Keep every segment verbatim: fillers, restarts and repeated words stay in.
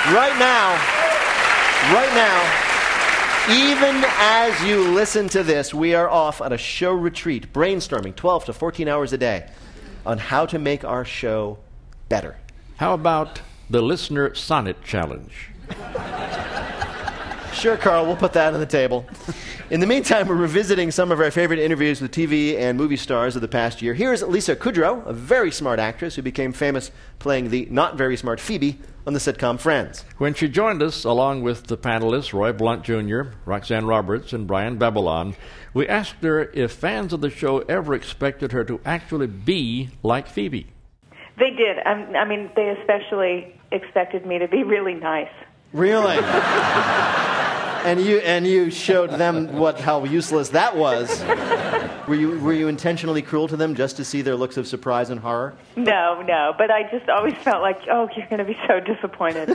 Right now, right now, even as you listen to this, we are off on a show retreat, brainstorming twelve to fourteen hours a day on how to make our show better. How about the Listener Sonnet Challenge? Sure, Carl, we'll put that on the table. In the meantime, we're revisiting some of our favorite interviews with T V and movie stars of the past year. Here's Lisa Kudrow, a very smart actress who became famous playing the not very smart Phoebe on the sitcom Friends. When she joined us, along with the panelists Roy Blunt Junior, Roxanne Roberts, and Brian Babylon, we asked her if fans of the show ever expected her to actually be like Phoebe. They did. Um, I mean, they especially expected me to be really nice. Really? And you and you showed them what how useless that was. Were you were you intentionally cruel to them just to see their looks of surprise and horror? No, no. But I just always felt like, oh, you're going to be so disappointed.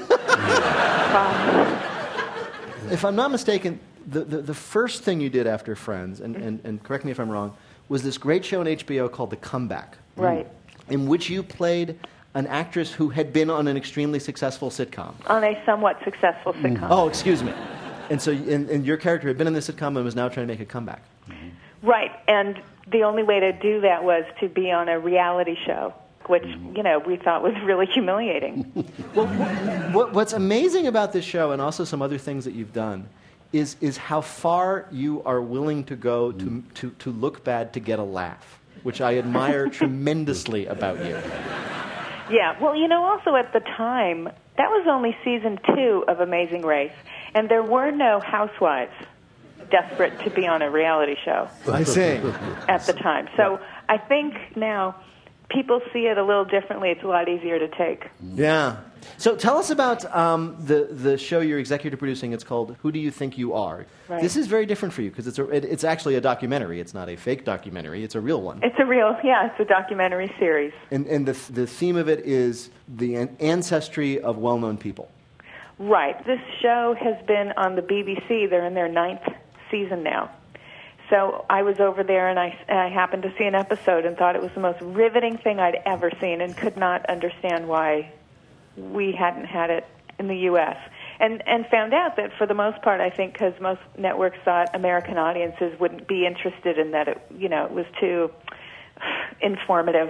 um, If I'm not mistaken, the, the, the first thing you did after Friends, and, and, and correct me if I'm wrong, was this great show on H B O called The Comeback. Right. In which you played an actress who had been on an extremely successful sitcom. On a somewhat successful sitcom. Oh, excuse me. And so and, and your character had been in the sitcom and was now trying to make a comeback. Right, and the only way to do that was to be on a reality show, which, you know, we thought was really humiliating. Well, what, what's amazing about this show, and also some other things that you've done, is is how far you are willing to go to to, to look bad to get a laugh, which I admire tremendously about you. Yeah, well, you know, also at the time, that was only season two of Amazing Race, and there were no housewives desperate to be on a reality show. I see. At the time. So I think now people see it a little differently. It's a lot easier to take. Yeah. So tell us about um, the, the show you're executive producing. It's called Who Do You Think You Are? Right. This is very different for you because it's, a, it, it's actually a documentary. It's not a fake documentary. It's a real one. It's a real, yeah, it's a documentary series. And, and the, the theme of it is the an- ancestry of well-known people. Right. This show has been on the B B C. They're in their ninth season now. So I was over there, and I, and I happened to see an episode and thought it was the most riveting thing I'd ever seen and could not understand why we hadn't had it in the U S And and found out that for the most part, I think because most networks thought American audiences wouldn't be interested in that, it, you know, it was too informative.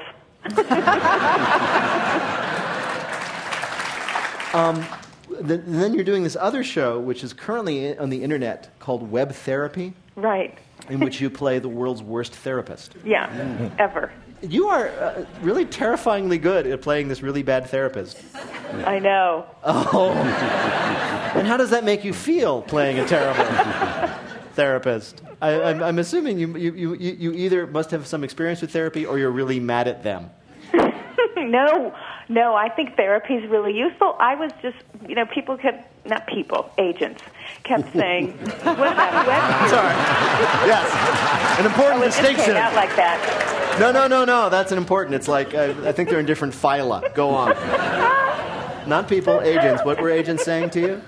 um, the, then you're doing this other show, which is currently on the internet, called Web Therapy. Right. In which you play the world's worst therapist. Yeah, mm. ever. You are uh, really terrifyingly good at playing this really bad therapist. I know. Oh. And how does that make you feel, playing a terrible therapist? I, I'm, I'm assuming you, you, you, you either must have some experience with therapy or you're really mad at them. No, no, I think therapy is really useful. I was just, you know, people kept, not people, agents, kept saying, what's that web Sorry. Yes. An important oh, distinction. It out like that. No, no, no, no. That's an important. It's like, uh, I think they're in different phyla. Go on. Not people, agents. What were agents saying to you?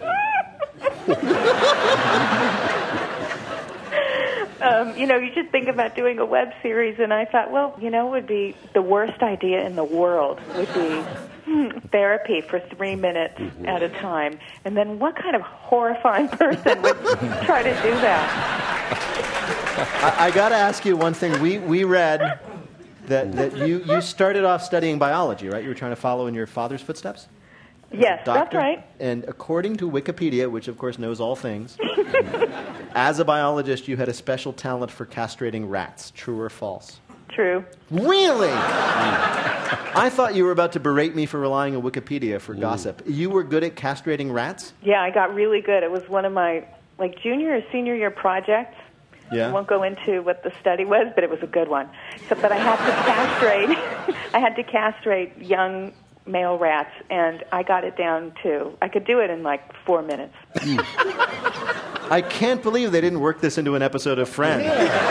Um, you know, you should think about doing a web series, and I thought, well, you know, would be the worst idea in the world would be hmm, therapy for three minutes at a time. And then what kind of horrifying person would try to do that? I, I got to ask you one thing. We we read that, that you, you started off studying biology, right? You were trying to follow in your father's footsteps? Yes, Doctor? that's right. And according to Wikipedia, which of course knows all things, as a biologist, you had a special talent for castrating rats. True or false? True. Really? I thought you were about to berate me for relying on Wikipedia for gossip. You were good at castrating rats? Yeah, I got really good. It was one of my, like, junior or senior year projects. Yeah. I won't go into what the study was, but it was a good one. So, but I had to castrate, I had to castrate young male rats, and I got it down to, I could do it in like four minutes. I can't believe they didn't work this into an episode of Friends.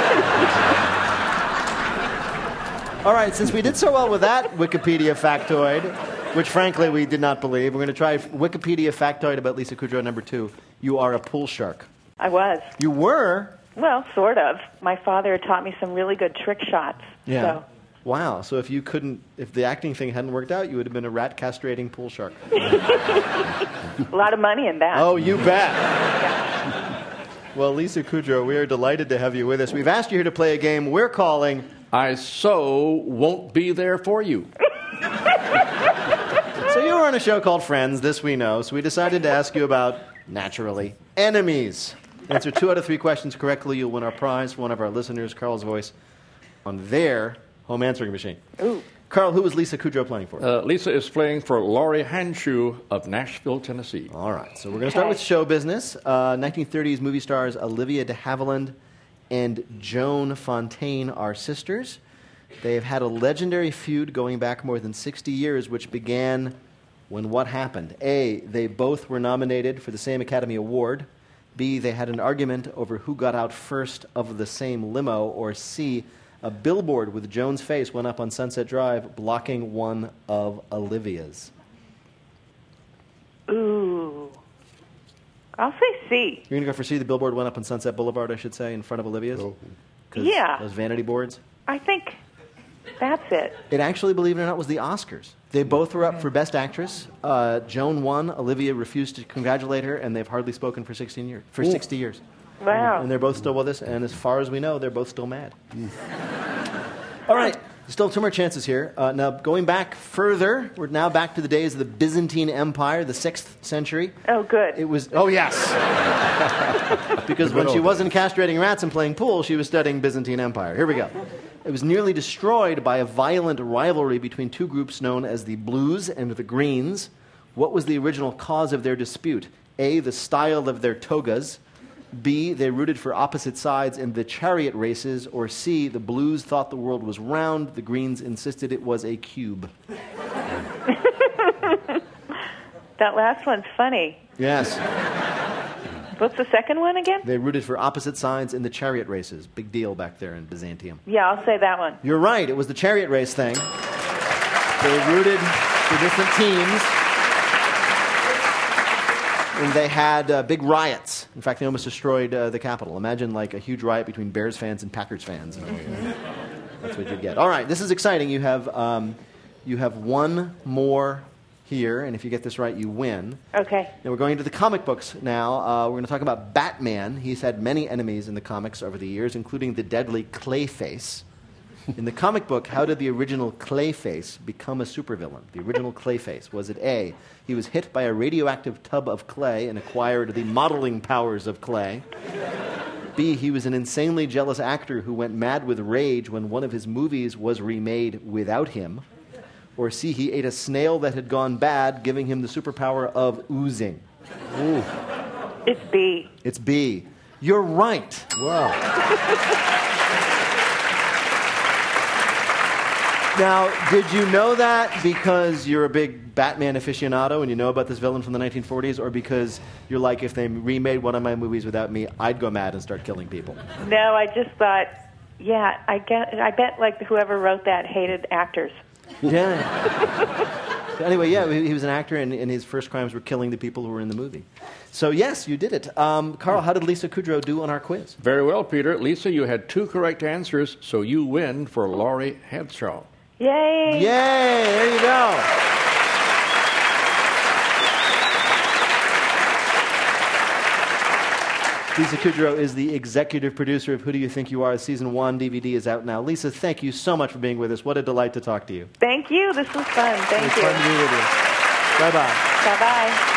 All right, since we did so well with that Wikipedia factoid, which frankly we did not believe, we're going to try Wikipedia factoid about Lisa Kudrow number two. You are a pool shark. I was. You were? Well, sort of. My father taught me some really good trick shots. Yeah. So Wow. So if you couldn't, if the acting thing hadn't worked out, you would have been a rat castrating pool shark. A lot of money in that. Oh, you bet. Well, Lisa Kudrow, we are delighted to have you with us. We've asked you here to play a game we're calling I So Won't Be There For You. So you were on a show called Friends, this we know, so we decided to ask you about, naturally, enemies. Answer two out of three questions correctly, you'll win our prize for one of our listeners, Carl's voice, on their home answering machine. Ooh. Carl, who is Lisa Kudrow playing for? Uh, Lisa is playing for Laurie Hanshu of Nashville, Tennessee. All right, so we're going to start with show business. Uh, nineteen thirties movie stars Olivia de Havilland and Joan Fontaine are sisters. They have had a legendary feud going back more than sixty years, which began when what happened? A, they both were nominated for the same Academy Award. B, they had an argument over who got out first of the same limo. Or C, a billboard with Joan's face went up on Sunset Drive blocking one of Olivia's. Ooh. I'll say C. You're going to go for C, the billboard went up on Sunset Boulevard, I should say, in front of Olivia's? Oh. 'Cause Yeah. Those vanity boards? I think that's it. It actually, believe it or not, was the Oscars. They both were up for Best Actress. Uh, Joan won. Olivia refused to congratulate her, and they've hardly spoken for sixteen years. For sixty years, Wow. and they're both still with us. And as far as we know, they're both still mad. All right, still two more chances here. Uh, now, going back further, we're now back to the days of the Byzantine Empire, the sixth century. Oh, good. It was. Oh yes. Because when she wasn't castrating rats and playing pool, she was studying Byzantine Empire. Here we go. It was nearly destroyed by a violent rivalry between two groups known as the Blues and the Greens. What was the original cause of their dispute? A, the style of their togas. B, they rooted for opposite sides in the chariot races. Or C, the Blues thought the world was round. The Greens insisted it was a cube. That last one's funny. Yes. What's the second one again? They rooted for opposite sides in the chariot races. Big deal back there in Byzantium. Yeah, I'll say that one. You're right. It was the chariot race thing. They rooted for different teams. And they had uh, big riots. In fact, they almost destroyed uh, the Capitol. Imagine like a huge riot between Bears fans and Packers fans. That's what you get. All right, this is exciting. You have um, you have one more here, and if you get this right, you win. Okay. Now we're going into the comic books now. Uh, we're going to talk about Batman. He's had many enemies in the comics over the years, including the deadly Clayface. In the comic book, how did the original Clayface become a supervillain? The original Clayface. Was it A, he was hit by a radioactive tub of clay and acquired the modeling powers of clay? B, he was an insanely jealous actor who went mad with rage when one of his movies was remade without him? Or C, he ate a snail that had gone bad, giving him the superpower of oozing? Ooh. It's B. It's B. You're right. Wow. Now, did you know that because you're a big Batman aficionado and you know about this villain from the nineteen forties, or because you're like, if they remade one of my movies without me, I'd go mad and start killing people? No, I just thought, yeah, I get. I bet like whoever wrote that hated actors. Yeah. Anyway, yeah, he was an actor, and, and his first crimes were killing the people who were in the movie. So, yes, you did it. Um, Carl, how did Lisa Kudrow do on our quiz? Very well, Peter. Lisa, you had two correct answers, so you win for Laurie Hanshaw. Yay! Yay! There you go. Lisa Kudrow is the executive producer of Who Do You Think You Are? Season one D V D is out now. Lisa, thank you so much for being with us. What a delight to talk to you. Thank you. This was fun. Thank It's you. fun to be with you. Bye-bye. Bye-bye.